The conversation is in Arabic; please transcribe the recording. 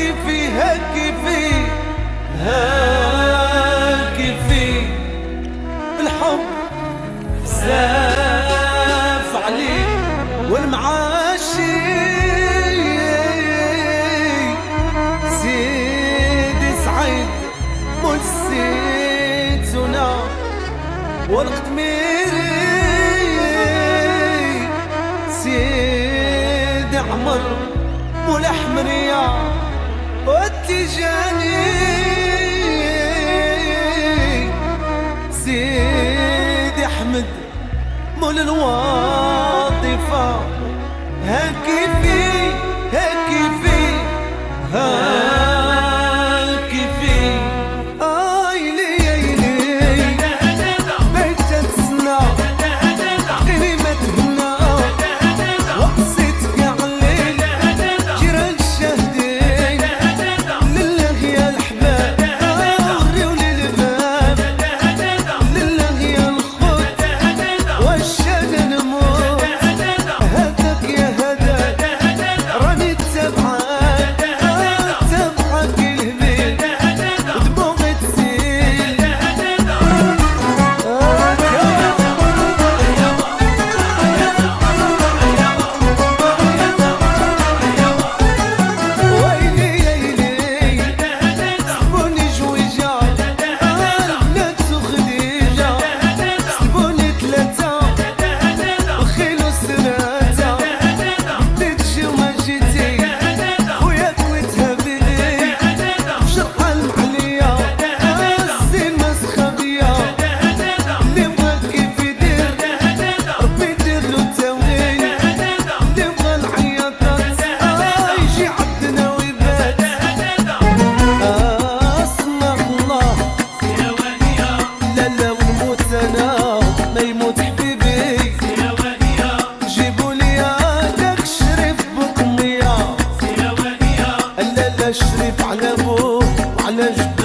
كيفي هالكيفي الحب زاف عليه والمعاشي سيدي سعيد والزيتونة والقطميري سيدي عمر والأحمرية والتيجاني سيدي أحمد مول الوظيفة هالكيفي هالكيفي آيلي بيت تسنى كلمة هنا وقصتك عليك جيران الشهدين لله يا الحباب وريو لي الباب لله يا الخوت والشهد نموت هداك يا هداك راني تابعك الهبيل ودموعي تسيل ويلي سبوني جويجة البنات وخديجة سبوني ثلاثة وخيل وسناتة بديتشي وما جيتي خويا كويتها بيدي شرحة المحلية الزين مسخبية اللي بغا كيف يدير ربي يدير له التاويل اللي بغا العياطات يجي عندنا ويبات اسمع الله لا ونموت انا ما يموت حبيبي جيبوا لي هذاك الشريف بقمية لا الشريف على ابوه وعلى جدو